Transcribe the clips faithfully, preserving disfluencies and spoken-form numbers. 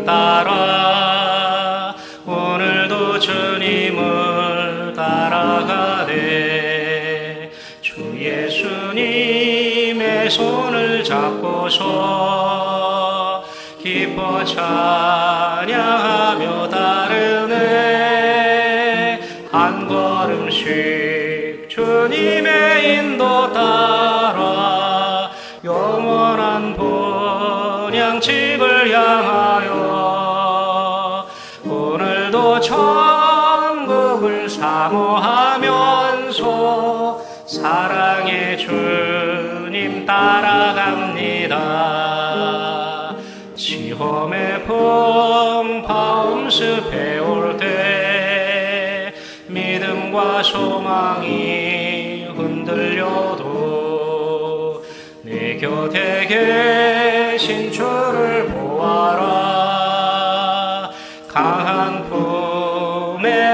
주님 따라 오늘도 주님을 따라가네. 주 예수님의 손을 잡고서 기뻐 찬양하며 따르네. 한 걸음씩 주님의 인도 따라 영원한 본향집을 향하여 오늘도 천국을 사모하면서 사랑의 주님 따라갑니다. 시험의 풍파음 습해 올 때 믿음과 소망이 흔들려도 내 곁에 계신 주를 보아라. 강한 품에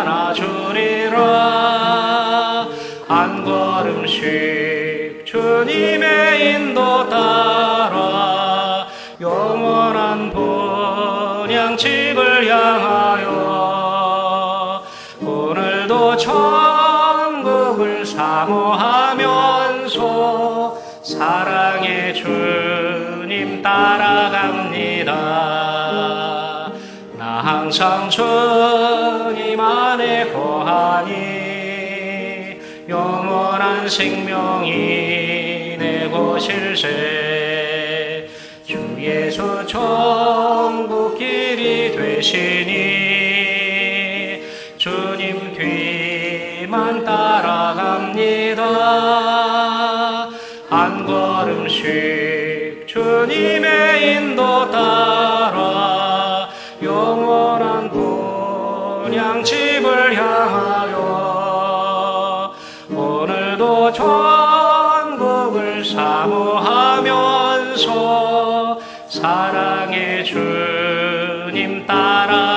안아주리라. 한 걸음씩 주님의 인도 따라 영원한 본향집을 향하여 오늘도 천국을 사모하면서 사랑의 주님 따라갑니다. 나 항상 주님 안에 거하니 영원한 생명이 내 것일세. 주 예수 천국 길이 되시니 주님 뒤만 따라갑니다. 한 걸음씩 주님의 인도 따라 영원한 본향집을 향하여 오늘도 천국을 사모하면서 사랑의 주님 따라